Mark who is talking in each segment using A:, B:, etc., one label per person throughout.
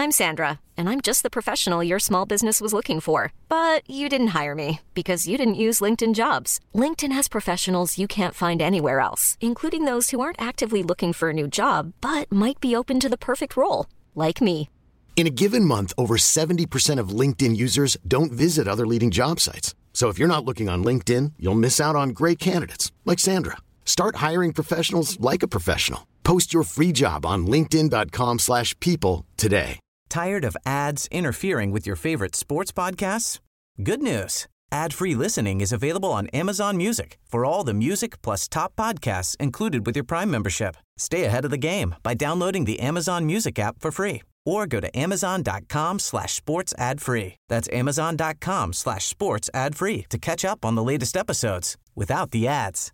A: I'm Sandra, and I'm just the professional your small business was looking for. But you didn't hire me because you didn't use LinkedIn Jobs. LinkedIn has professionals you can't find anywhere else, including those who aren't actively looking for a new job, but might be open to the perfect role, like me.
B: In a given month, over 70% of LinkedIn users don't visit other leading job sites. So if you're not looking on LinkedIn, you'll miss out on great candidates like Sandra. Start hiring professionals like a professional. Post your free job on linkedin.com/people today.
C: Tired of ads interfering with your favorite sports podcasts? Good news. Ad-free listening is available on Amazon Music for all the music plus top podcasts included with your Prime membership. Stay ahead of the game by downloading the Amazon Music app for free or go to amazon.com/sports ad free. That's amazon.com/sports ad free to catch up on the latest episodes without the ads.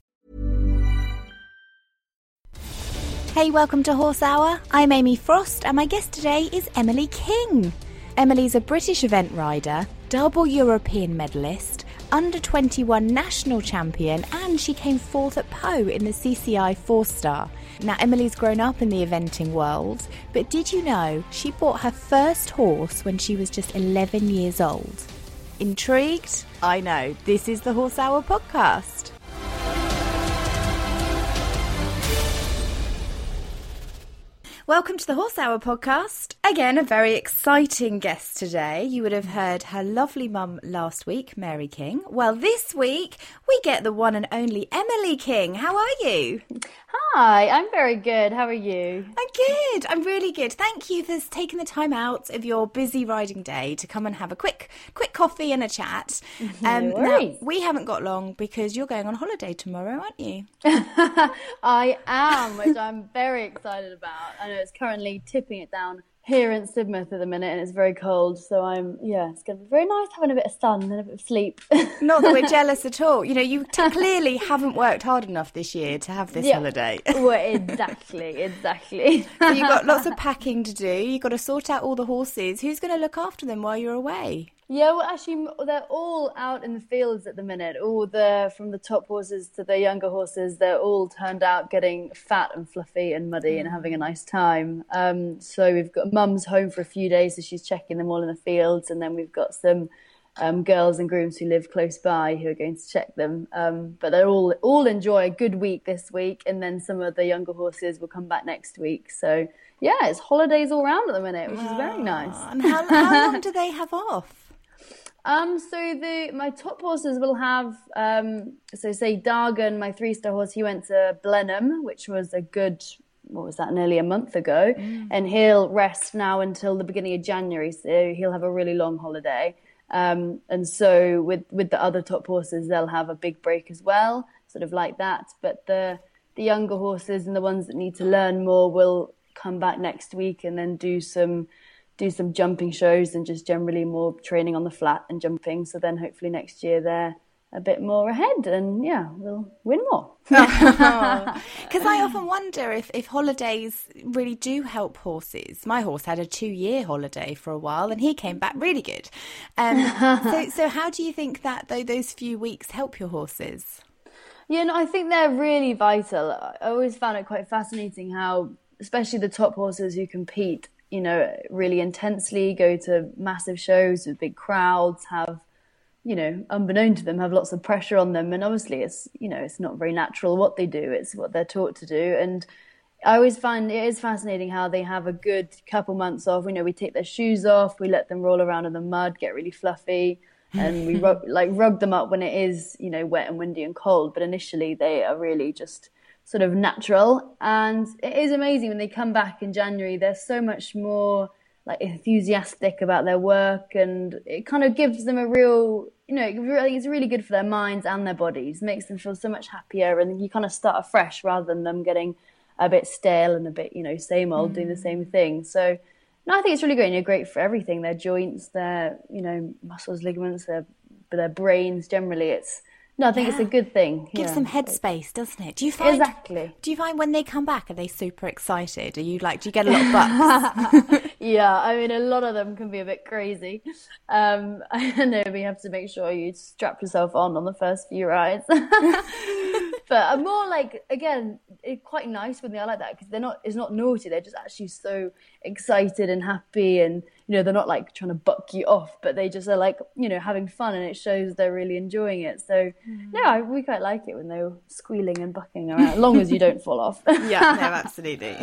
D: Hey, welcome to Horse Hour. I'm Amy Frost and my guest today is Emily King. Emily's a British event rider, double European medalist, under-21 national champion, and she came fourth at Pau in the CCI 4-star. Now, Emily's grown up in the eventing world, but did you know she bought her first horse when she was just 11 years old? Intrigued? I know, this is the Horse Hour podcast. Welcome to the Horse Hour podcast. Again, a very exciting guest today. You would have heard her lovely mum last week, Mary King. Well, this week we get the one and only Emily King. How are you?
E: Hi, I'm very good. How are you?
D: I'm good. I'm really good. Thank you for taking the time out of your busy riding day to come and have a quick coffee and a chat. Now, we haven't got long because you're going on holiday tomorrow, aren't you?
E: I am, which I'm very excited about. I know it's currently tipping it down here in Sidmouth at the minute and it's very cold, so it's going to be very nice having a bit of sun and a bit of sleep.
D: Not that we're jealous at all. You know, you clearly haven't worked hard enough this year to have this holiday.
E: Well, exactly.
D: So you've got lots of packing to do. You've got to sort out all the horses. Who's going to look after them while you're away?
E: Yeah, well, actually, they're all out in the fields at the minute. From the top horses to the younger horses, they're all turned out getting fat and fluffy and muddy and having a nice time. So we've got mum's home for a few days, so she's checking them all in the fields. And then we've got some girls and grooms who live close by who are going to check them. But they're all enjoy a good week this week. And then some of the younger horses will come back next week. So, yeah, it's holidays all round at the minute, which is very nice.
D: And how long do they have off?
E: So my top horses will have, say Dargan, my 3-star horse, he went to Blenheim, which was nearly a month ago. And he'll rest now until the beginning of January. So he'll have a really long holiday. And so with the other top horses, they'll have a big break as well, sort of like that. But the younger horses and the ones that need to learn more will come back next week and then do some jumping shows and just generally more training on the flat and jumping. So then hopefully next year they're a bit more ahead and we'll win more.
D: Because I often wonder if holidays really do help horses. My horse had a 2-year holiday for a while and he came back really good. So how do you think that those few weeks help your horses?
E: Yeah, no, I think they're really vital. I always found it quite fascinating how, especially the top horses who compete, really intensely, go to massive shows with big crowds, have, unbeknown to them, have lots of pressure on them. And obviously it's not very natural what they do. It's what they're taught to do. And I always find it is fascinating how they have a good couple months off. We take their shoes off, we let them roll around in the mud, get really fluffy, and we rug them up when it is, wet and windy and cold. But initially they are really just sort of natural, and it is amazing when they come back in January. They're so much more enthusiastic about their work, and it kind of gives them a real, it's really good for their minds and their bodies. Makes them feel so much happier, and you kind of start afresh rather than them getting a bit stale and a bit, same old, doing the same thing. So no, I think it's really great. Great for everything: their joints, their muscles, ligaments, their brains. Generally, No, I think it's a good thing.
D: Gives them headspace, doesn't it? Do you find
E: Exactly.
D: Do you find when they come back, are they super excited? Do you get a lot of bucks?
E: Yeah, I mean, a lot of them can be a bit crazy. I know we have to make sure you strap yourself on the first few rides. But I'm more again, it's quite nice when they are like that, because it's not naughty. They're just actually so excited and happy, and they're not like trying to buck you off, but they just are like having fun, and it shows they're really enjoying it. So we quite like it when they're squealing and bucking around, as long as you don't fall off.
D: Yeah, no, absolutely.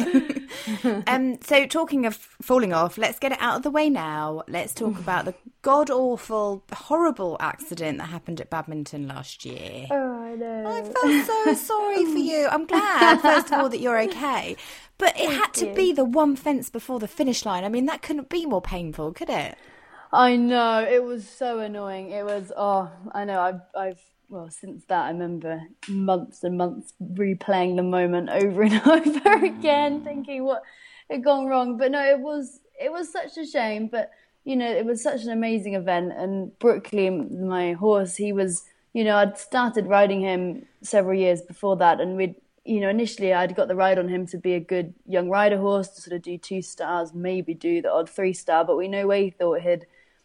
D: So talking of falling off, let's get it out of the way now. Let's talk about the god-awful, horrible accident that happened at badminton last year.
E: Oh, I know.
D: I felt so sorry for you. I'm glad, first of all, that you're okay. But it had to be the one fence before the finish line. I mean, that couldn't be more painful, could it?
E: I know. It was so annoying. It was, I know. Well, since that, I remember months and months replaying the moment over and over again, thinking what had gone wrong. But no, it was such a shame. But, it was such an amazing event. And Brookley, my horse, he was, I'd started riding him several years before that. And we'd, initially I'd got the ride on him to be a good young rider horse, to sort of do 2 stars, maybe do the odd 3-star. But we no way thought he'd,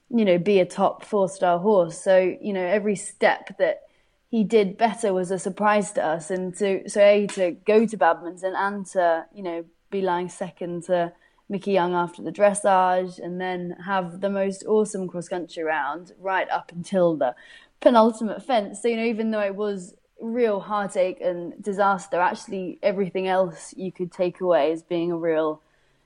E: be a top 4-star horse. So, every step that he did better was a surprise to us. And to go to badminton and to, be lying second to Mickey Young after the dressage, and then have the most awesome cross-country round right up until the penultimate fence. So, even though it was real heartache and disaster, actually everything else you could take away as being a real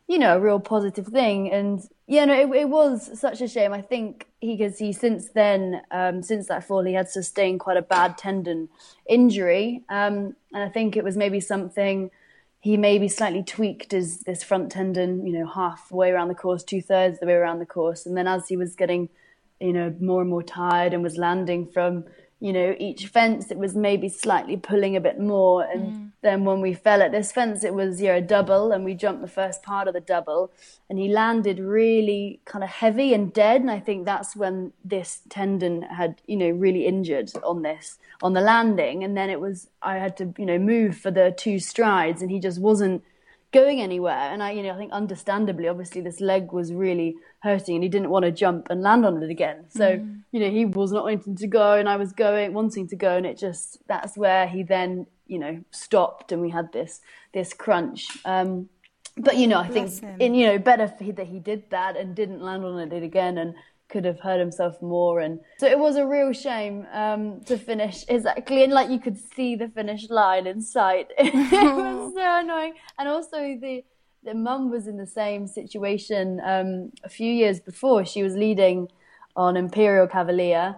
E: positive thing. And it was such a shame. I think he since then, since that fall, he had sustained quite a bad tendon injury, and I think it was maybe something he maybe slightly tweaked this front tendon, halfway around the course, 2/3 of the way around the course, and then as he was getting more and more tired and was landing from each fence, it was maybe slightly pulling a bit more. And then when we fell at this fence, it was a double, and we jumped the first part of the double, and he landed really kind of heavy and dead. And I think that's when this tendon had, really injured on the landing. And then I had to, move for the 2 strides, and he just wasn't going anywhere. And I think understandably, obviously this leg was really hurting, and he didn't want to jump and land on it again. So, he was not wanting to go, and I was wanting to go, and that's where he then, stopped, and we had this crunch. But, I think, better that he did that and didn't land on it again, and could have hurt himself more. And so it was a real shame to finish exactly, and like you could see the finish line in sight. It was so annoying. And also the mum was in the same situation a few years before. She was leading on Imperial Cavalier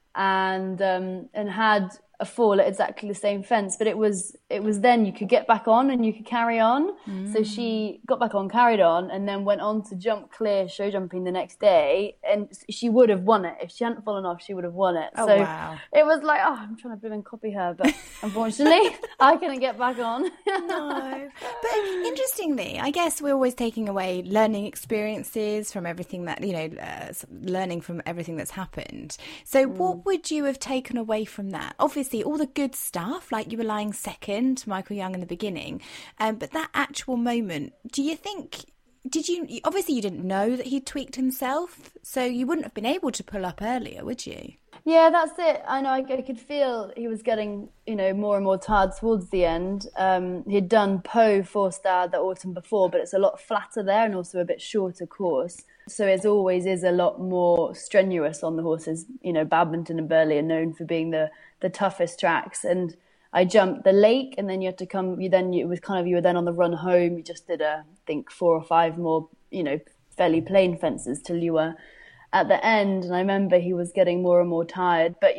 E: and had a fall at exactly the same fence, but it was then you could get back on and you could carry on. So she got back on, carried on, and then went on to jump clear show jumping the next day, and she would have won it if she hadn't fallen off. She would have won it. Wow. It was like, I'm trying to copy her, but unfortunately I couldn't get back on.
D: No, but interestingly, I guess we're always taking away learning experiences from everything that learning from everything that's happened. So what would you have taken away from that? Obviously all the good stuff, like you were lying second to Michael Young in the beginning, but that actual moment, do you think, obviously you didn't know that he tweaked himself, so you wouldn't have been able to pull up earlier, would you?
E: Yeah, that's it. I know, I could feel he was getting, more and more tired towards the end. He'd done Po 4-star the autumn before, but it's a lot flatter there and also a bit shorter course. So it always is a lot more strenuous on the horses. Badminton and Burghley are known for being the toughest tracks. And I jumped the lake, and then you had to come. You were then on the run home. You just did I think 4 or 5 more, fairly plain fences till you were at the end. And I remember he was getting more and more tired, but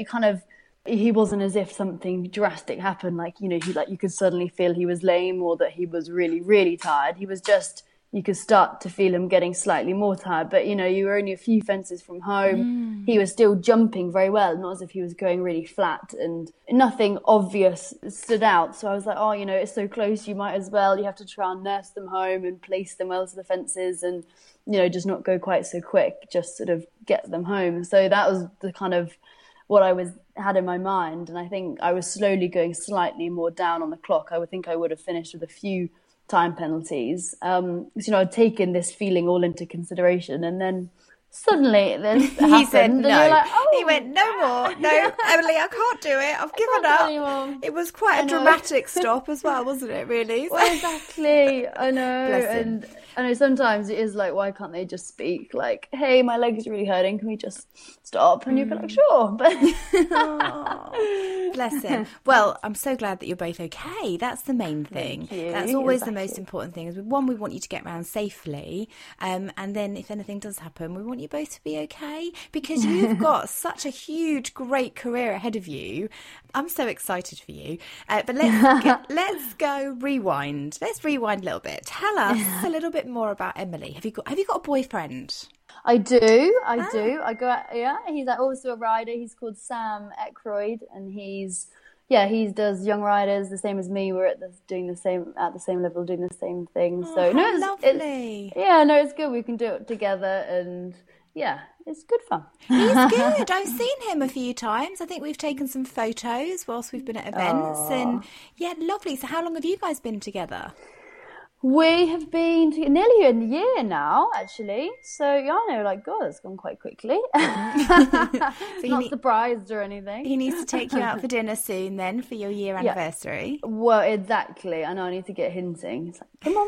E: he wasn't as if something drastic happened. You could suddenly feel he was lame or that he was really, really tired. He was just, you could start to feel him getting slightly more tired. But, you were only a few fences from home. He was still jumping very well, not as if he was going really flat, and nothing obvious stood out. So I was like, it's so close, you might as well. You have to try and nurse them home and place them well to the fences and, just not go quite so quick, just sort of get them home. So that was the kind of what I had in my mind. And I think I was slowly going slightly more down on the clock. I would think I would have finished with a few time penalties. I'd taken this feeling all into consideration, and then suddenly this happened.
D: He said no.
E: And you're like, oh,
D: he went, no more. No, Emily, I can't do it. I've given up.
E: Anymore.
D: It was quite a dramatic stop as well, wasn't it, really?
E: Well, exactly. I know.
D: Bless him.
E: And I know sometimes it is like, why can't they just speak? Like, hey, my leg is really hurting. Can we just stop? And you'd be like, sure. But
D: Oh, bless him. Well, I'm so glad that you're both okay. That's the main thing. That's always the most important thing. Is one, we want you to get around safely, and then if anything does happen, we want you both to be okay, because you've got such a huge, great career ahead of you. I'm so excited for you. But let's go rewind. Let's rewind a little bit. Tell us a little bit more about Emily. Have you got a boyfriend?
E: I do. I go out, he's also a rider. He's called Sam Eckroyd, and he does Young Riders the same as me. We're at the same level, doing the same thing. So
D: lovely.
E: It's good. We can do it together, and it's good fun.
D: He's good. I've seen him a few times. I think we've taken some photos whilst we've been at events, and lovely. So how long have you guys been together?
E: We have been nearly a year now, actually. So, I know, like, God, it's gone quite quickly. Not surprised or anything.
D: He needs to take you out for dinner soon then for your year anniversary.
E: Well, exactly. I know, I need to get hinting. It's like, come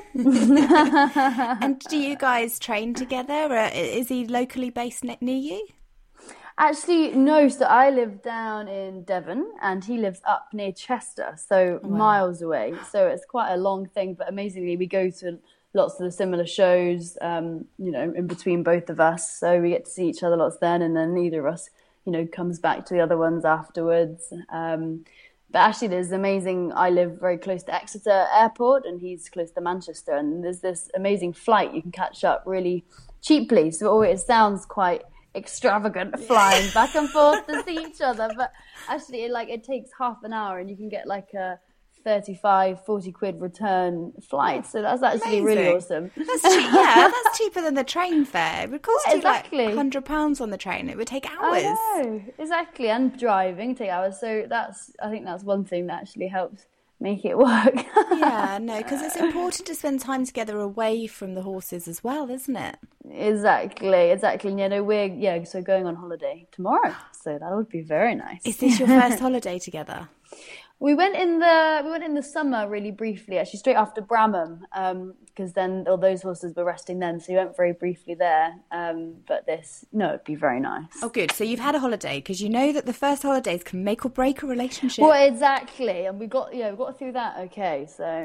E: on.
D: And do you guys train together? Is he locally based near you?
E: Actually, no. So I live down in Devon and he lives up near Chester, so miles away. So it's quite a long thing, but amazingly, we go to lots of the similar shows, in between both of us. So we get to see each other lots then, and then neither of us, comes back to the other ones afterwards. But actually, there's amazing. I live very close to Exeter Airport and he's close to Manchester, and there's this amazing flight you can catch up really cheaply. So it sounds quite extravagant flying back and forth to see each other, but actually it takes half an hour and you can get like a 35-40 quid return flight, so that's actually really awesome.
D: That's cheaper than the train fare. It would cost you like £100 on the train. It would take hours.
E: I know, exactly, and driving take hours, so I think that's one thing that actually helps make it work.
D: Because it's important to spend time together away from the horses as well, isn't it?
E: Exactly. We're so going on holiday tomorrow, so that would be very nice.
D: Is this your first holiday together?
E: We went in the summer really briefly, actually straight after Bramham, because then all those horses were resting then, so we went very briefly there. But it'd be very nice. Oh, good.
D: So you've had a holiday, because you know that the first holidays can make or break a relationship.
E: Well, exactly, and we got through that okay. So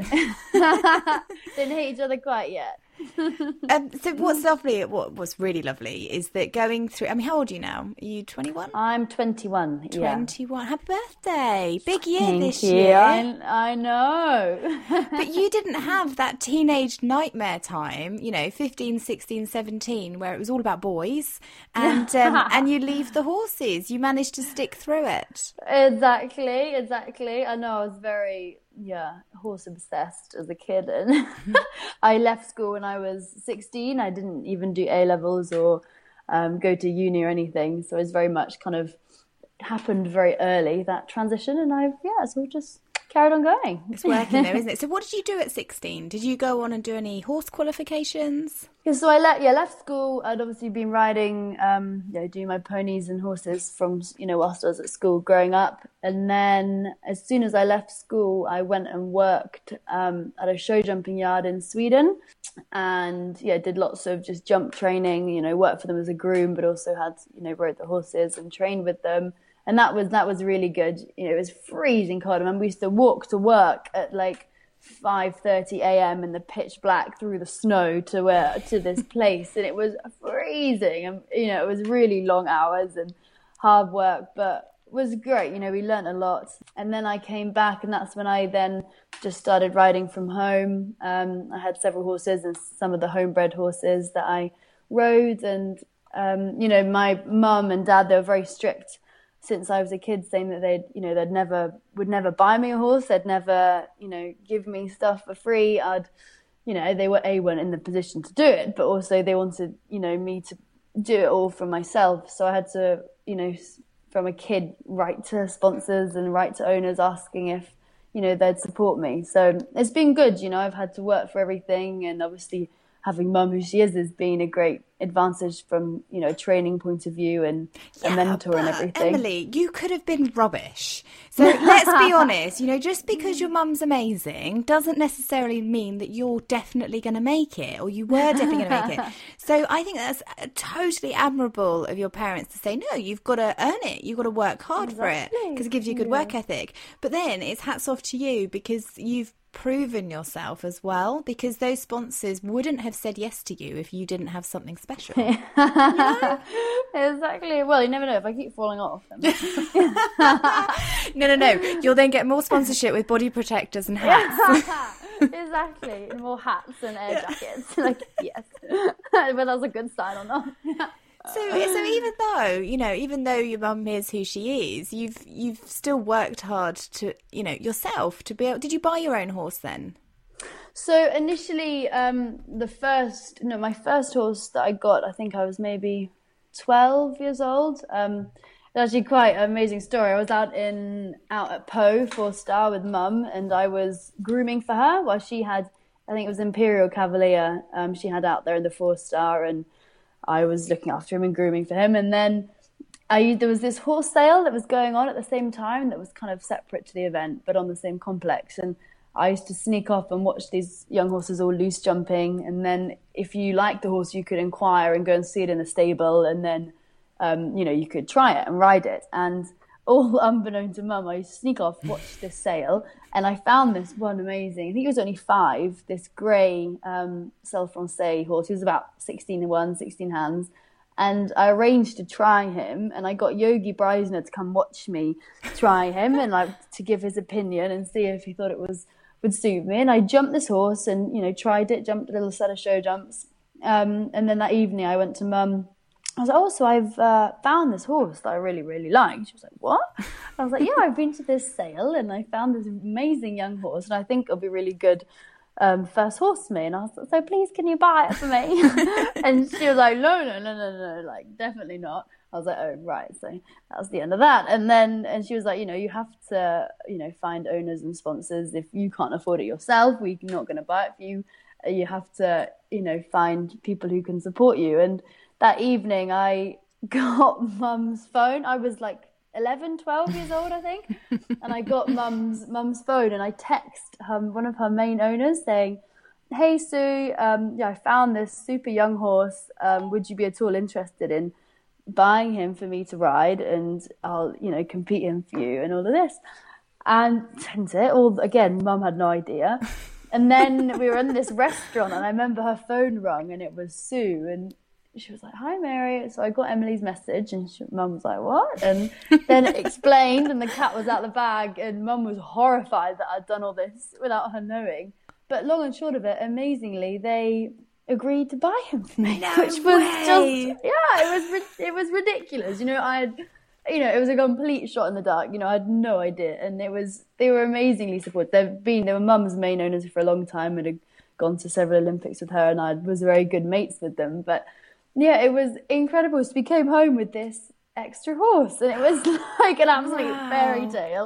E: didn't hate each other quite yet.
D: So what's really lovely is that going through, how old are you now? Are you 21?
E: I'm 21.
D: 21. Happy birthday. Big year
E: Thank
D: you.
E: Year. I know.
D: But you didn't have that teenage nightmare time, 15, 16, 17, where it was all about boys and you leave the horses. You managed to stick through it.
E: Exactly. I know, I was very horse obsessed as a kid, and I left school when I was 16. I didn't even do A-levels or go to uni or anything, so it was very much kind of happened very early, that transition, and so just carried on going.
D: It's working there, isn't it? So what did you do at 16? Did you go on and do any horse qualifications?
E: Yeah, so I left school. I'd obviously been riding, doing my ponies and horses from, whilst I was at school growing up. And then as soon as I left school, I went and worked at a show jumping yard in Sweden, and did lots of just jump training, worked for them as a groom, but also had, rode the horses and trained with them. And that was really good. It was freezing cold. I remember we used to walk to work at like 5:30 a.m. in the pitch black through the snow to this place, and it was freezing. And it was really long hours and hard work, but it was great. We learnt a lot. And then I came back, and that's when I then just started riding from home. I had several horses, and some of the homebred horses that I rode. And my mum and dad, they were very strict since I was a kid, saying that would never buy me a horse. They'd never, give me stuff for free. They weren't in the position to do it, but also they wanted, me to do it all for myself. So I had to, from a kid, write to sponsors and write to owners asking if, they'd support me. So it's been good. I've had to work for everything, and obviously having mum who she is been a great advantage from, you know, a training point of view and a mentor and everything.
D: Emily, you could have been rubbish. So let's be honest, you know, just because your mum's amazing doesn't necessarily mean that you're definitely going to make it, or you were definitely going to make it. So I think that's totally admirable of your parents to say, no, you've got to earn it. You've got to work hard for it, because it gives you a good work ethic. But then it's hats off to you, because you've proven yourself as well, because those sponsors wouldn't have said yes to you if you didn't have something special. You know?
E: Exactly. Well, you never know if I keep falling off.
D: No. You'll then get more sponsorship with body protectors and hats.
E: Exactly. More hats and air jackets. Like, yes. Whether that's a good sign or not.
D: So even though your mum is who she is, you've still worked hard to, you know, yourself to be able. Did you buy your own horse then?
E: So initially, my first horse that I got, I think I was maybe 12 years old. It's actually quite an amazing story. I was out at Pau 4-star with mum, and I was grooming for her while she had, I think it was Imperial Cavalier, she had out there in the 4-star, and I was looking after him and grooming for him. And then there was this horse sale that was going on at the same time that was kind of separate to the event, but on the same complex. And I used to sneak off and watch these young horses all loose jumping. And then if you liked the horse, you could inquire and go and see it in the stable. And then, you could try it and ride it. And all unbeknown to mum, I used to sneak off, watch this sale. And I found this one amazing, I think he was only 5, this grey Celle Francais horse. He was about 16 hands. And I arranged to try him, and I got Yogi Breisner to come watch me try him and like to give his opinion and see if he thought it would suit me. And I jumped this horse and, you know, tried it, jumped a little set of show jumps. And then that evening I went to mum. I was like, oh, so I've found this horse that I really, really like. She was like, what? I was like, yeah, I've been to this sale and I found this amazing young horse and I think it'll be really good first horse for me. And I was like, so please, can you buy it for me? And she was like, no, like, definitely not. I was like, oh, right. So that was the end of that. And she was like, you know, you have to, you know, find owners and sponsors. If you can't afford it yourself, we're not going to buy it for you. You have to, you know, find people who can support you. And that evening I got mum's phone. I was like 11, 12 years old, I think. And I got mum's phone and I text one of her main owners saying, hey, Sue, I found this super young horse. Would you be at all interested in buying him for me to ride? And I'll, you know, compete him for you and all of this. And sent it. Again, mum had no idea. And then we were in this restaurant and I remember her phone rung and it was Sue. And she was like, hi, Mary. So I got Emily's message and mum was like, what? And then it explained and the cat was out the bag and mum was horrified that I'd done all this without her knowing. But long and short of it, amazingly, they agreed to buy him for me, which was it was ridiculous. You know, it was a complete shot in the dark. You know, I had no idea. And they were amazingly supportive. They were mum's main owners for a long time and had gone to several Olympics with her and I was very good mates with them. But yeah, it was incredible. So we came home with this extra horse and it was like an absolute fairy tale.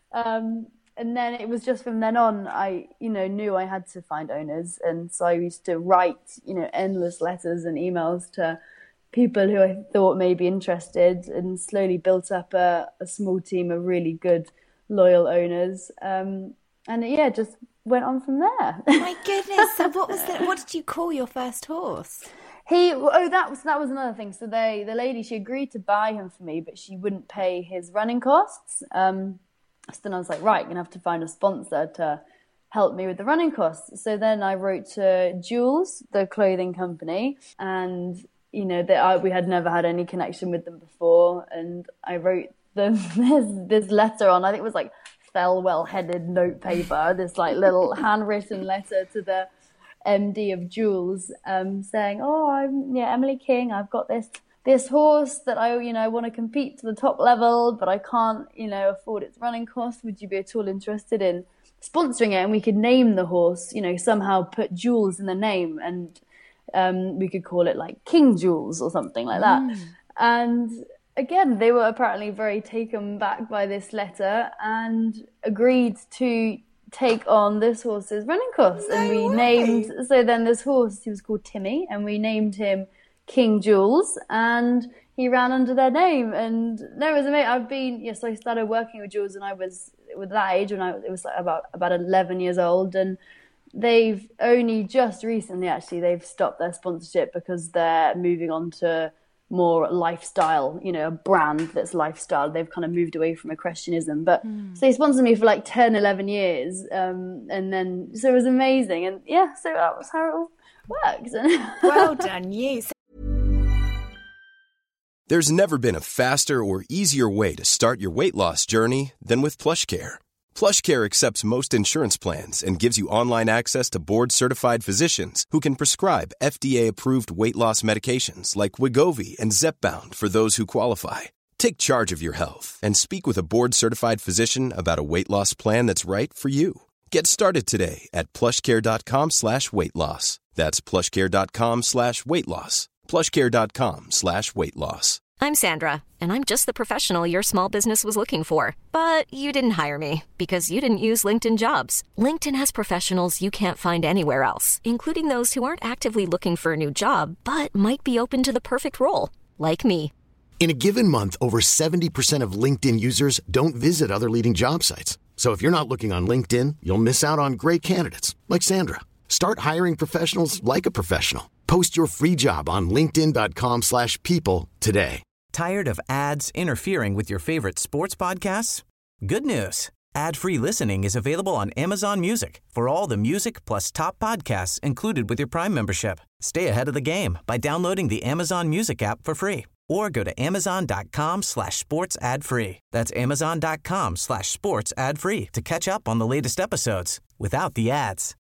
E: And then it was just from then on, I, you know, knew I had to find owners. And so I used to write, you know, endless letters and emails to people who I thought may be interested and slowly built up a small team of really good, loyal owners. And yeah, just went on from there.
D: My goodness. So what did you call your first horse?
E: That was another thing. So the lady, she agreed to buy him for me, but she wouldn't pay his running costs. So then I was like, right, I'm going to have to find a sponsor to help me with the running costs. So then I wrote to Jules, the clothing company, and, you know, we had never had any connection with them before. And I wrote them this letter on, I think it was like Thelwell-headed notepaper, this like little handwritten letter to the MD of Jules, saying, oh, I'm Emily King. I've got this horse that I want to compete to the top level, but I can't, you know, afford its running costs. Would you be at all interested in sponsoring it? And we could name the horse, you know, somehow put Jules in the name, and we could call it like King Jules or something like that. And again, they were apparently very taken back by this letter and agreed to take on this horse's running course. And we named, so then this horse, he was called Timmy, and we named him King Jules, and he ran under their name. And no, it was amazing. So I started working with Jules when I was with that age, when it was like about 11 years old, and they've only just recently actually they've stopped their sponsorship because they're moving on to more lifestyle, a brand that's lifestyle. They've kind of moved away from equestrianism, but so they sponsored me for like 10, 11 years, and then so it was amazing, and so that was how it all worked.
D: Well done, you.
F: There's never been a faster or easier way to start your weight loss journey than with PlushCare. PlushCare accepts most insurance plans and gives you online access to board-certified physicians who can prescribe FDA-approved weight loss medications like Wegovy and Zepbound for those who qualify. Take charge of your health and speak with a board-certified physician about a weight loss plan that's right for you. Get started today at plushcare.com/weight-loss. That's plushcare.com/weight-loss. plushcare.com/weight-loss.
A: I'm Sandra, and I'm just the professional your small business was looking for. But you didn't hire me because you didn't use LinkedIn Jobs. LinkedIn has professionals you can't find anywhere else, including those who aren't actively looking for a new job, but might be open to the perfect role, like me.
B: In a given month, over 70% of LinkedIn users don't visit other leading job sites. So if you're not looking on LinkedIn, you'll miss out on great candidates like Sandra. Start hiring professionals like a professional. Post your free job on linkedin.com/people today.
C: Tired of ads interfering with your favorite sports podcasts? Good news. Ad-free listening is available on Amazon Music for all the music plus top podcasts included with your Prime membership. Stay ahead of the game by downloading the Amazon Music app for free or go to amazon.com/sports ad-free. That's amazon.com/sports ad-free to catch up on the latest episodes without the ads.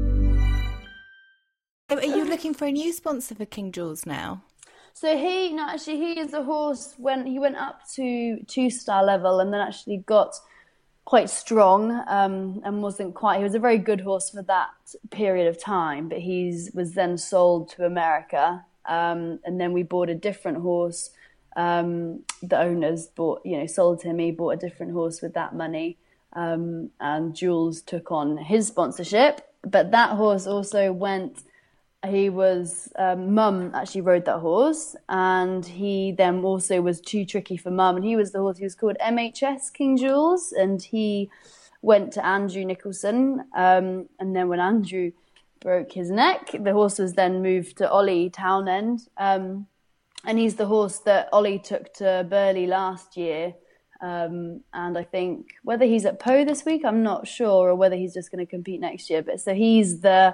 D: Are you looking for a new sponsor for King Jules now?
E: So he is a horse when he went up to 2-star level and then actually got quite strong, and wasn't quite, he was a very good horse for that period of time, but was then sold to America. And then we bought a different horse. The owners sold him. He bought a different horse with that money. And Jules took on his sponsorship, but that horse also Mum actually rode that horse, and he then also was too tricky for Mum, and he was called MHS King Jules, and he went to Andrew Nicholson, and then when Andrew broke his neck, the horse was then moved to Ollie Townend, and he's the horse that Ollie took to Burghley last year, and I think whether he's at Pau this week, I'm not sure, or whether he's just going to compete next year, but so he's the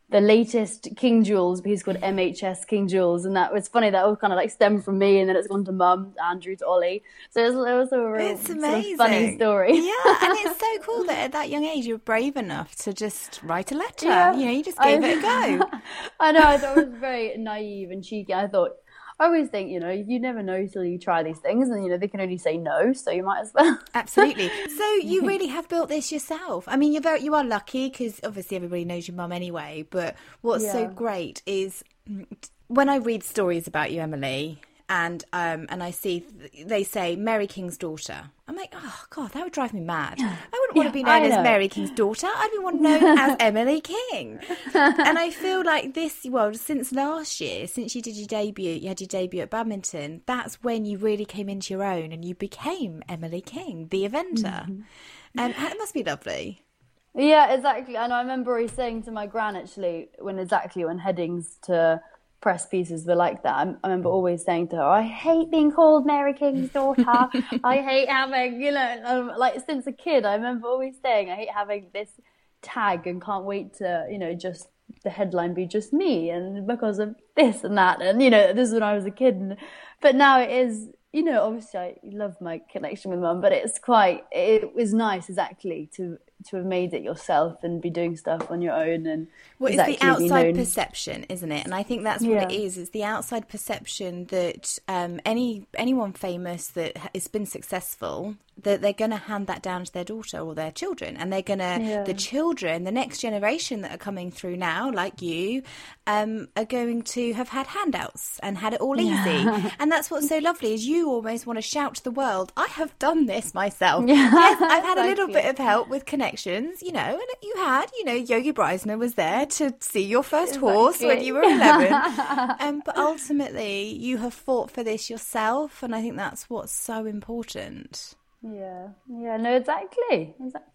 E: latest King Jules, but he's called MHS King Jules, and that was funny. That all kind of like stemmed from me, and then it's gone to Mum, Andrew, to Ollie. So it was a real sort of funny story.
D: Yeah, and it's so cool that at that young age you were brave enough to just write a letter. Yeah, you just gave it a go.
E: I know. I thought it was very naive and cheeky. I always think, you never know till you try these things, and they can only say no, so you might as well.
D: Absolutely. So you really have built this yourself. I mean, you are lucky because obviously everybody knows your mum anyway. But what's so great is when I read stories about you, Emily, and I see they say Mary King's daughter. I'm like, oh God, that would drive me mad. I wouldn't want to be known as Mary King's daughter. I'd be known as Emily King. And I feel like since last year, since you did your debut, you had your debut at Badminton, that's when you really came into your own and you became Emily King, the eventer. And it must be lovely.
E: Yeah, exactly. And I remember always saying to my gran, actually, when headings to press pieces were like that, I remember always saying to her, I hate being called Mary King's daughter. I hate having, since a kid, I remember always saying, I hate having this tag and can't wait to, just the headline be just me, and because of this and that. And, this is when I was a kid. But now it is, obviously I love my connection with Mum, but it was nice exactly to have made it yourself and be doing stuff on your own. And
D: it's the outside perception, isn't it? And I think that's what it is. It's the outside perception that anyone famous that has been successful, that they're going to hand that down to their daughter or their children, and they're going to the children, the next generation that are coming through now, like you, are going to have had handouts and had it all easy. And that's what's so lovely is you almost want to shout to the world, I have done this myself. Yes, I've had a little bit of help with connections connections, you know, and you had, you know, Yogi Breisner was there to see your first horse when you were 11. But ultimately, you have fought for this yourself, and I think that's what's so important.
E: Yeah, no, exactly.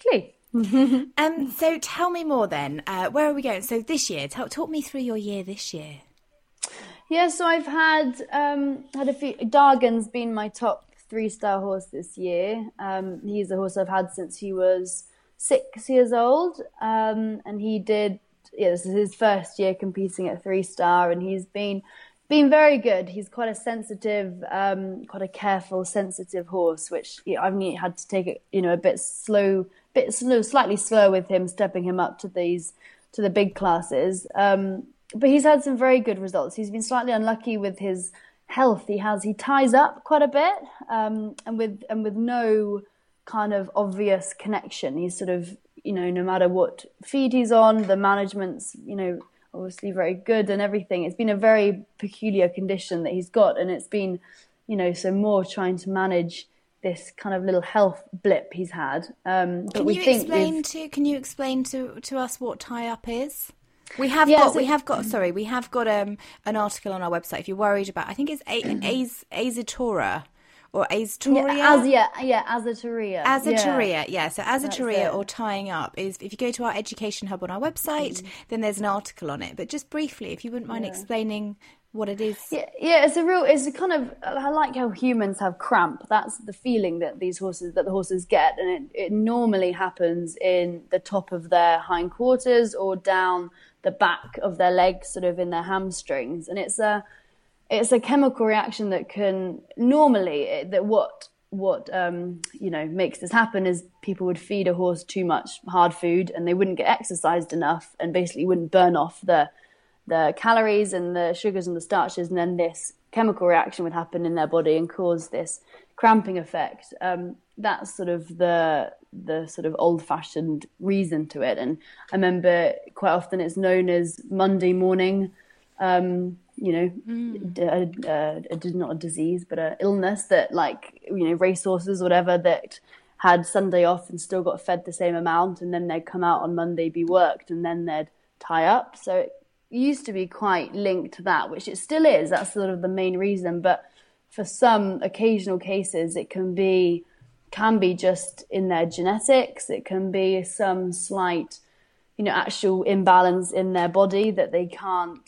D: So tell me more then. Where are we going? So this year, talk me through your year this year.
E: Yeah, so I've had a few. Dargan's been my top 3-star horse this year. He's a horse I've had since he was 6 years old, and he did. Yeah, this is his first year competing at 3-star, and he's been very good. He's quite a sensitive, quite a careful, sensitive horse, which I've had to take it, a bit slow, slightly slow with him, stepping him up to the big classes. But he's had some very good results. He's been slightly unlucky with his health. He ties up quite a bit, and with no kind of obvious connection. He's sort of, no matter what feed he's on, the management's, obviously very good and everything. It's been a very peculiar condition that he's got, and it's been, so more trying to manage this kind of little health blip he's had. But
D: Can you explain to us what tie up is? We have got an article on our website. If you're worried about, I think it's Azatura or Azatorrhea.
E: Azatorrhea.
D: Azatorrhea, yeah. So Azatorrhea or tying up is, if you go to our education hub on our website, then there's an article on it. But just briefly, if you wouldn't mind explaining what it is.
E: Yeah, it's a kind of, I like how humans have cramp. That's the feeling that the horses get, and it normally happens in the top of their hindquarters or down the back of their legs, sort of in their hamstrings. And it's a chemical reaction that can normally, what makes this happen is people would feed a horse too much hard food and they wouldn't get exercised enough and basically wouldn't burn off the calories and the sugars and the starches, and then this chemical reaction would happen in their body and cause this cramping effect. That's sort of the sort of old-fashioned reason to it. And I remember quite often it's known as Monday morning, not a disease, but an illness that, racehorses or whatever that had Sunday off and still got fed the same amount, and then they'd come out on Monday, be worked, and then they'd tie up. So it used to be quite linked to that, which it still is. That's sort of the main reason. But for some occasional cases, it can be just in their genetics. It can be some slight, actual imbalance in their body that they can't,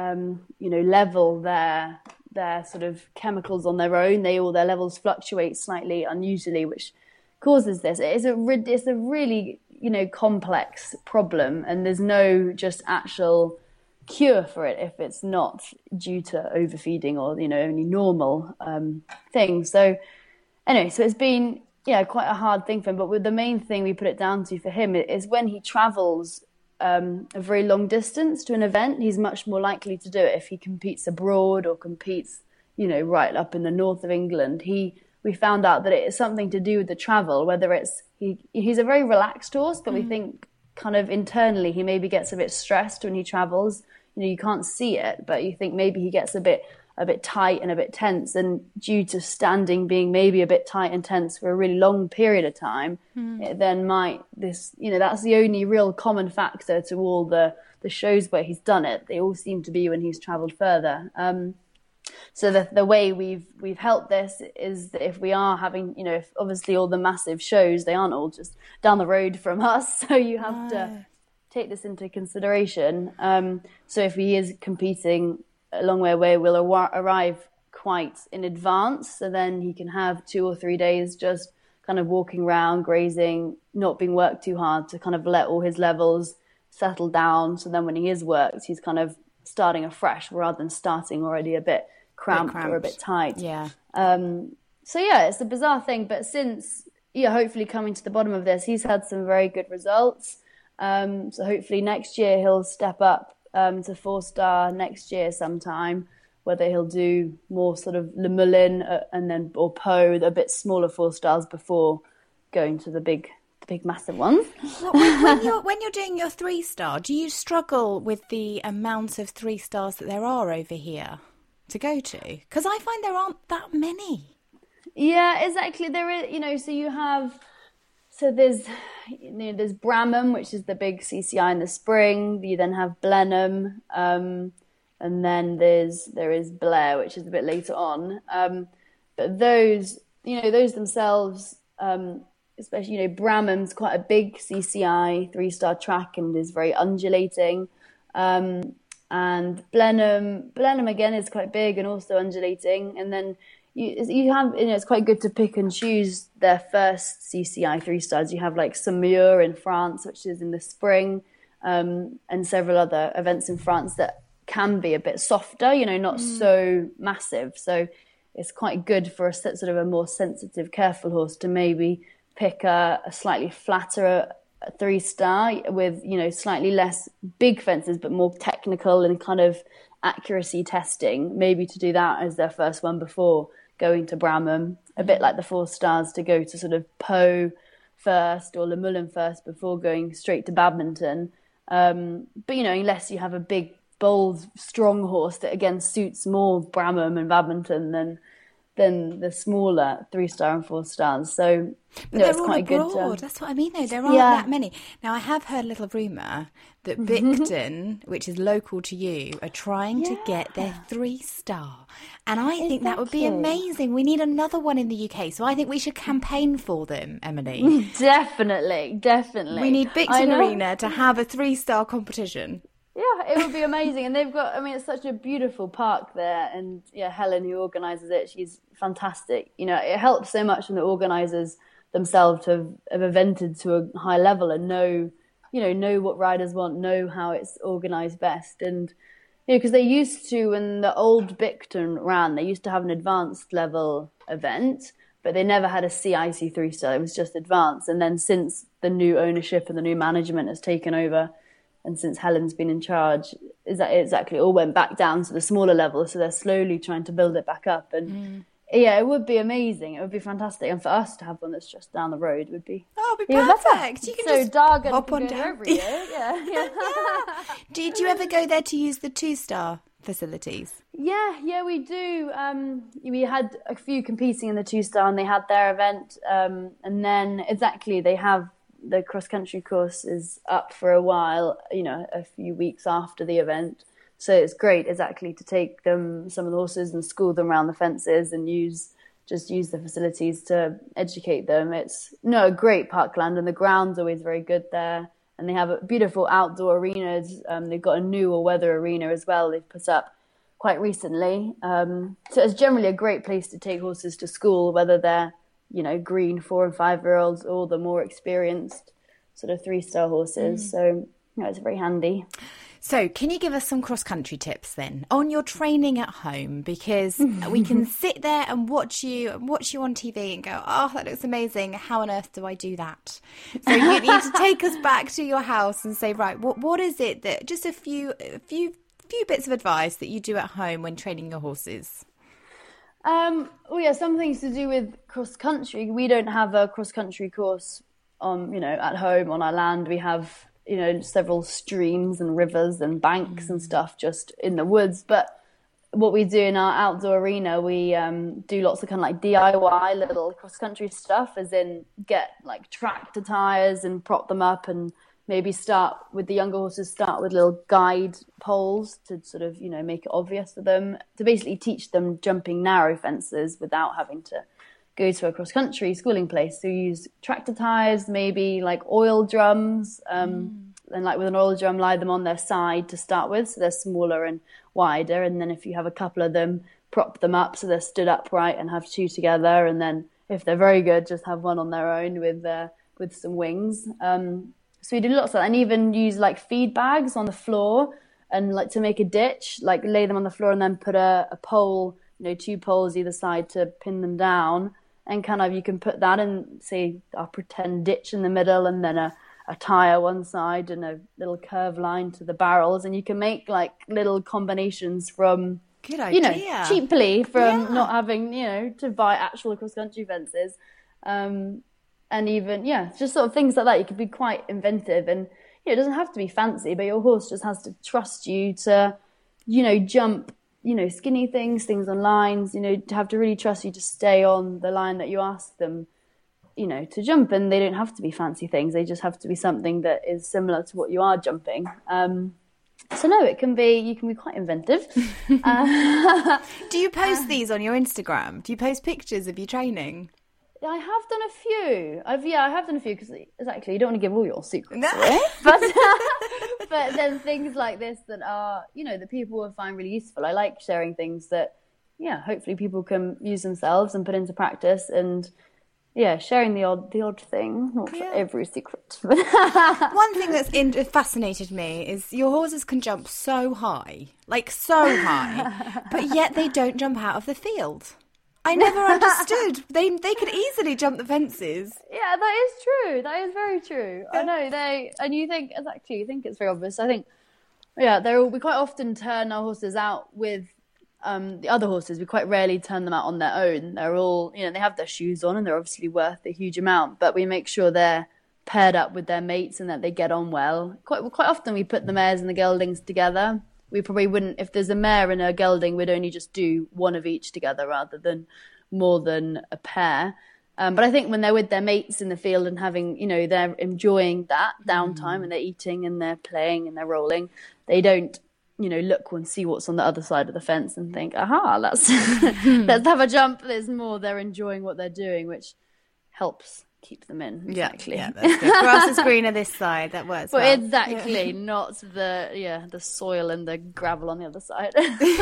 E: level their sort of chemicals on their own. Their levels fluctuate slightly unusually, which causes this. It's a really, complex problem, and there's no just actual cure for it if it's not due to overfeeding or, only normal things. So anyway, so it's been, quite a hard thing for him. But with the main thing we put it down to for him is when he travels a very long distance to an event, he's much more likely to do it. If he competes abroad or competes, right up in the north of England, we found out that it is something to do with the travel, whether it's, he's a very relaxed horse, but we think kind of internally he maybe gets a bit stressed when he travels. You can't see it, but you think maybe he gets a bit tight and a bit tense, and due to standing being maybe a bit tight and tense for a really long period of time, it then that's the only real common factor to all the shows where he's done it. They all seem to be when he's traveled further. So the way we've helped this is that if we are having, if obviously all the massive shows, they aren't all just down the road from us, so you have to take this into consideration. So if he is competing a long way away, we'll arrive quite in advance, so then he can have 2 or 3 days just kind of walking around, grazing, not being worked too hard, to kind of let all his levels settle down. So then when he is worked, he's kind of starting afresh rather than starting already a bit cramped or a bit tight.
D: Yeah.
E: So yeah, it's a bizarre thing, but since hopefully coming to the bottom of this, he's had some very good results. So hopefully next year he'll step up to 4-star next year sometime, whether he'll do more sort of Le Moulin or Pau, a bit smaller 4-stars before going to the big massive ones.
D: when you're doing your 3-star, do you struggle with the amount of 3-stars that there are over here to go to? Because I find there aren't that many.
E: Yeah, exactly. There is, so you have So there's Bramham, which is the big CCI in the spring. You then have Blenheim, and then there is Blair, which is a bit later on. But those themselves, especially, Bramham's quite a big CCI 3-star track and is very undulating. And Blenheim again is quite big and also undulating. And then you have, it's quite good to pick and choose their first CCI 3-stars. You have like Saumur in France, which is in the spring, and several other events in France that can be a bit softer, not so massive. So it's quite good for a sort of a more sensitive, careful horse to maybe pick a slightly flatter 3-star with, slightly less big fences, but more technical and kind of accuracy testing, maybe to do that as their first one before going to Bramham, a bit like the 4-stars to go to sort of Pau first or Le Moulin first before going straight to Badminton. But, unless you have a big, bold, strong horse that again suits more Bramham and Badminton than the smaller 3-star and 4-stars. So
D: they're all quite abroad. That's what I mean, though. There aren't that many. Now, I have heard a little rumour that Bicton, which is local to you, are trying to get their 3-star. And I think that would be amazing. We need another one in the UK. So I think we should campaign for them, Emily.
E: Definitely.
D: We need Bicton Arena to have a 3-star competition.
E: Yeah, it would be amazing. And they've got, it's such a beautiful park there. And Helen, who organises it, she's fantastic. It helps so much when the organisers themselves have evented to a high level and know what riders want, know how it's organised best. And, because they used to, when the old Bicton ran, they used to have an advanced level event, but they never had a CIC 3-star. It was just advanced. And then since the new ownership and the new management has taken over, and since Helen's been in charge, exactly all went back down to the smaller level. So they're slowly trying to build it back up. And it would be amazing. It would be fantastic. And for us to have one that's just down the road would be...
D: Oh, it'd be perfect. You can just
E: Dargan
D: hop on
E: down
D: down
E: every year. Yeah.
D: Did you ever go there to use the 2-star facilities?
E: Yeah, we do. We had a few competing in the 2-star and they had their event. And then they have... The cross-country course is up for a while, a few weeks after the event. So it's great exactly to take some of the horses and school them around the fences and use the facilities to educate them. It's a great parkland and the ground's always very good there. And they have beautiful outdoor arenas. They've got a new all-weather arena as well they've put up quite recently. So it's generally a great place to take horses to school, whether they're green 4 and 5-year-olds or the more experienced sort of 3-star horses. So, it's very handy.
D: So can you give us some cross-country tips then on your training at home? Because we can sit there and watch you on TV and go, oh, that looks amazing. How on earth do I do that? So you need to take us back to your house and say, right, what is it that, just a few bits of advice that you do at home when training your horses?
E: Some things to do with cross-country. We don't have a cross-country course at home on our land. We have, several streams and rivers and banks and stuff just in the woods. But what we do in our outdoor arena, we do lots of kind of like DIY little cross-country stuff, as in get like tractor tires and prop them up and maybe start with the younger horses, start with little guide poles to sort of, make it obvious for them, to basically teach them jumping narrow fences without having to go to a cross-country schooling place. So you use tractor tires, maybe like oil drums, and like with an oil drum, lie them on their side to start with, so they're smaller and wider. And then if you have a couple of them, prop them up so they're stood upright and have 2 together. And then if they're very good, just have one on their own with some wings. So we do lots of that, and even use like feed bags on the floor and like to make a ditch, like lay them on the floor and then put a pole, 2 poles either side to pin them down. And kind of you can put that in, say, a pretend ditch in the middle and then a tyre one side and a little curve line to the barrels. And you can make like little combinations from,
D: good idea,
E: cheaply from not having, to buy actual cross-country fences. And even, just sort of things like that. You could be quite inventive and, it doesn't have to be fancy, but your horse just has to trust you to, jump, skinny things on lines, to have to really trust you to stay on the line that you ask them to jump, and they don't have to be fancy things. They just have to be something that is similar to what you are jumping. So no, you can be quite inventive.
D: Do you post these on your Instagram? Do you post pictures of you training?
E: I have done a few. I have done a few, because exactly, you don't want to give all your secrets away. But then things like this that are, that people will find really useful. I like sharing things that, hopefully people can use themselves and put into practice, and sharing the odd thing, not for every secret.
D: One thing that's fascinated me is your horses can jump so high, but yet they don't jump out of the field. I never understood. They could easily jump the fences.
E: Yeah, that is true. That is very true. I know and you think it's very obvious. I think, we quite often turn our horses out with the other horses. We quite rarely turn them out on their own. They're all, they have their shoes on, and they're obviously worth a huge amount, but we make sure they're paired up with their mates and that they get on well. Quite often we put the mares and the geldings together. We probably wouldn't, if there's a mare and a gelding, we'd only just do one of each together rather than more than a pair. But I think when they're with their mates in the field and having, they're enjoying that downtime and they're eating and they're playing and they're rolling, they don't, look and see what's on the other side of the fence and think, aha, let's have a jump. There's more. They're enjoying what they're doing, which helps keep them in. Exactly.
D: Yeah, that's good. Grass is greener this side. That works.
E: Well,
D: well.
E: Exactly, not the soil and the gravel on the other side.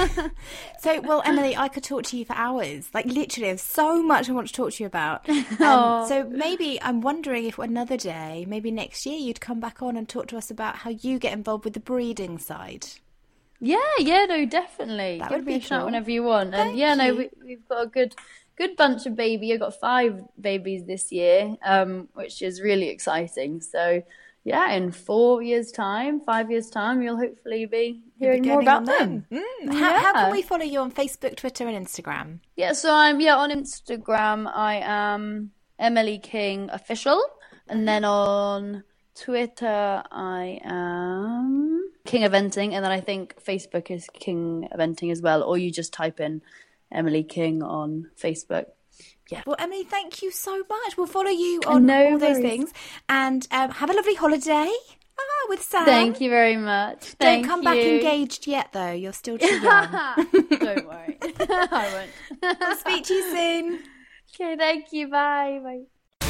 D: So, well, Emily, I could talk to you for hours. Like, literally, there's so much I want to talk to you about. So maybe I'm wondering if another day, maybe next year, you'd come back on and talk to us about how you get involved with the breeding side.
E: Yeah, no, definitely.
D: That
E: Give
D: would
E: me
D: be
E: a shout
D: cool.
E: whenever you want.
D: Thank
E: And
D: you.
E: we've got a good bunch of baby. I've got 5 babies this year, which is really exciting. So in 5 years' time, you'll hopefully be hearing more about them.
D: How can we follow you on Facebook, Twitter and Instagram?
E: Yeah, so I'm on Instagram. I am Emily King Official, and then on Twitter I am King Eventing, and then I think Facebook is King Eventing as well, or you just type in Emily King on Facebook. Yeah.
D: Well, Emily, thank you so much. We'll follow you on all those things, and have a lovely holiday with Sam.
E: Thank you very much.
D: Don't come back engaged yet, though. You're still too young.
E: Don't worry. I won't.
D: I'll speak to you soon.
E: Okay, thank you. Bye. Bye.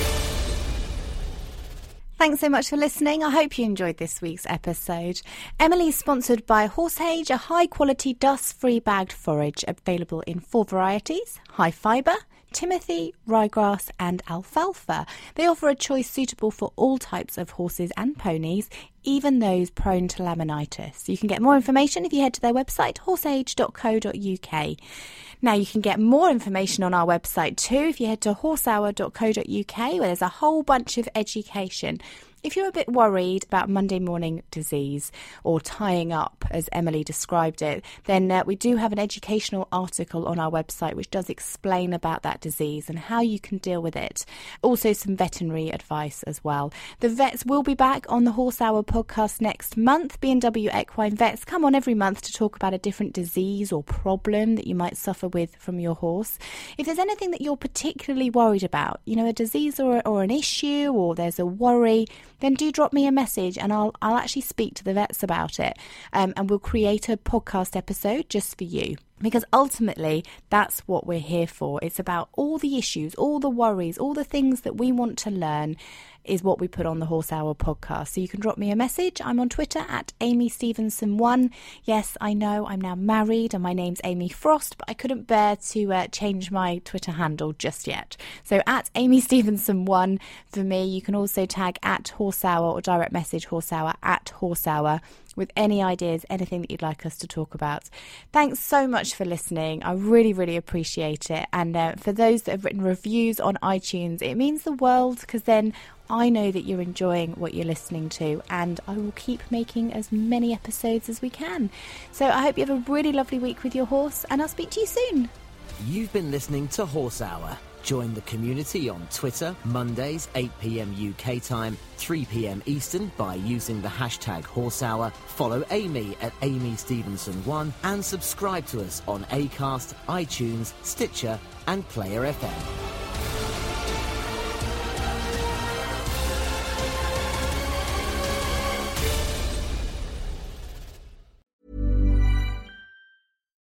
D: Thanks so much for listening. I hope you enjoyed this week's episode. Emily's sponsored by Horsehage, a high-quality dust-free bagged forage available in 4 varieties: high fibre, Timothy, ryegrass and alfalfa. They offer a choice suitable for all types of horses and ponies, even those prone to laminitis. You can get more information if you head to their website, horsehage.co.uk. Now, you can get more information on our website too if you head to horsehour.co.uk, where there's a whole bunch of education. If you're a bit worried about Monday morning disease or tying up, as Emily described it, then we do have an educational article on our website which does explain about that disease and how you can deal with it. Also some veterinary advice as well. The vets will be back on the Horse Hour podcast next month. B&W Equine Vets come on every month to talk about a different disease or problem that you might suffer with from your horse. If there's anything that you're particularly worried about, a disease or an issue, or there's a worry, then do drop me a message and I'll actually speak to the vets about it, and we'll create a podcast episode just for you. Because ultimately, that's what we're here for. It's about all the issues, all the worries, all the things that we want to learn is what we put on the Horse Hour podcast. So you can drop me a message. I'm on Twitter at AmyStevenson1. Yes, I know I'm now married and my name's Amy Frost, but I couldn't bear to change my Twitter handle just yet. So at AmyStevenson1 for me. You can also tag at Horse Hour or direct message Horse Hour at Horse Hour with any ideas, anything that you'd like us to talk about. Thanks so much for listening. I really, really appreciate it. And for those that have written reviews on iTunes, it means the world, because then I know that you're enjoying what you're listening to, and I will keep making as many episodes as we can. So I hope you have a really lovely week with your horse, and I'll speak to you soon.
C: You've been listening to Horse Hour. Join the community on Twitter, Mondays, 8 p.m. UK time, 3 p.m. Eastern, by using the hashtag HorseHour. Follow Amy at AmyStevenson1 and subscribe to us on Acast, iTunes, Stitcher and Player FM.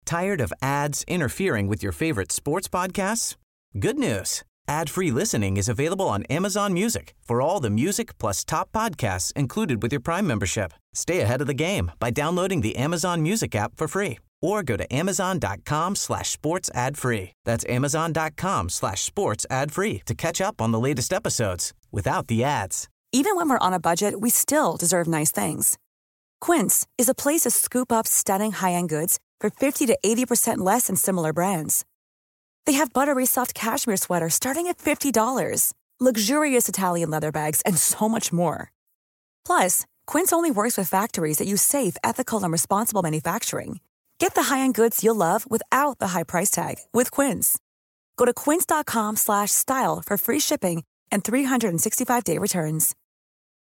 C: Tired of ads interfering with your favorite sports podcasts? Good news. Ad-free listening is available on Amazon Music for all the music plus top podcasts included with your Prime membership. Stay ahead of the game by downloading the Amazon Music app for free or go to amazon.com/sports ad free. That's amazon.com/sports ad free to catch up on the latest episodes without the ads.
G: Even when we're on a budget, we still deserve nice things. Quince is a place to scoop up stunning high-end goods for 50 to 80% less than similar brands. They have buttery soft cashmere sweaters starting at $50, luxurious Italian leather bags, and so much more. Plus, Quince only works with factories that use safe, ethical, and responsible manufacturing. Get the high-end goods you'll love without the high price tag with Quince. Go to quince.com/style for free shipping and 365-day returns.